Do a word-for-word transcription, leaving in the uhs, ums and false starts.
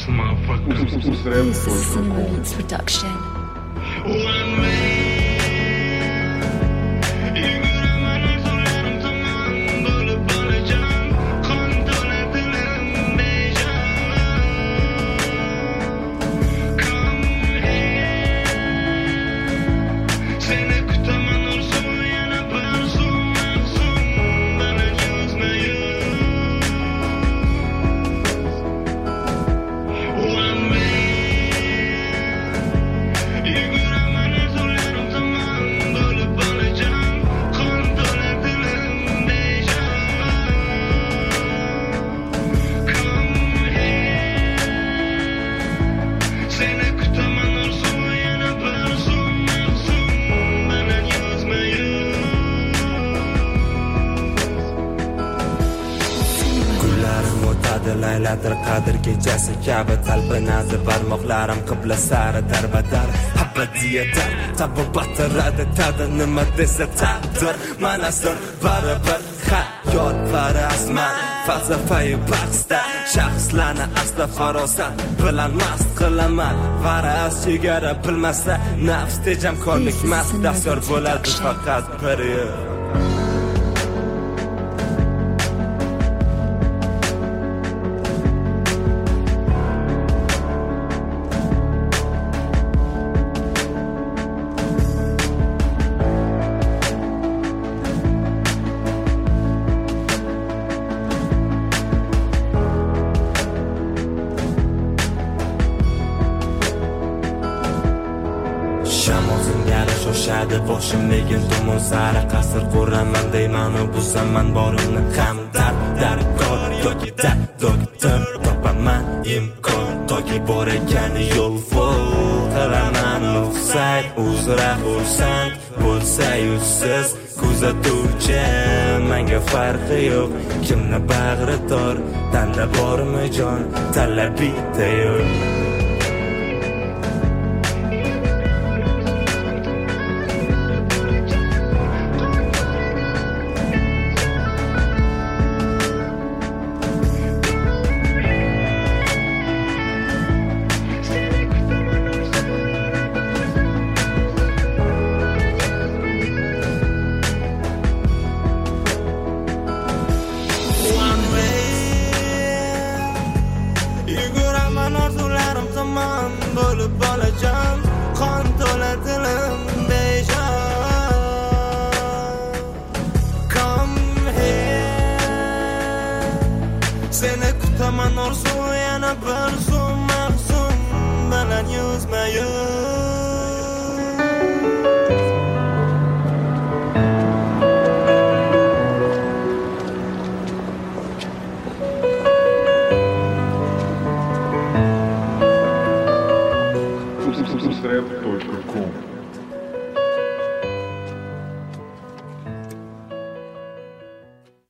This motherfucker. This is Cinema Beats Production. One man. Layladir qadr kechasi kabi talpinadi barmoqlarim qibla sari darbadar abadiyatdan tabobatiradi ta'dir nima desa taqdir manasir baribir hayot parasman falsafai bahsda shaxslarni asla farosat bilan mast qilaman varaz chegara bilmasa nafs tejamkorlik mast dastyor bo'ladi faqat bir yo'l. Shoshadi boshim lekin tomon sari qasr quraman deyman u bu zaman borimni ham dar darkor yoki dar doktor topaman imkon toki bor ekan yo'l qilaman ofsayd uzra xursand bo'lsa yuzsiz kuzatuvchi menga farqi yo'q kimni bag'ri tor tanda bormi jon talab bitta yo'l. Orzularim tamom bo'lib olacağım qon to'la dilim bejon come here seni kutaman orzu yana bir zum mahzun bilan yuzma yuz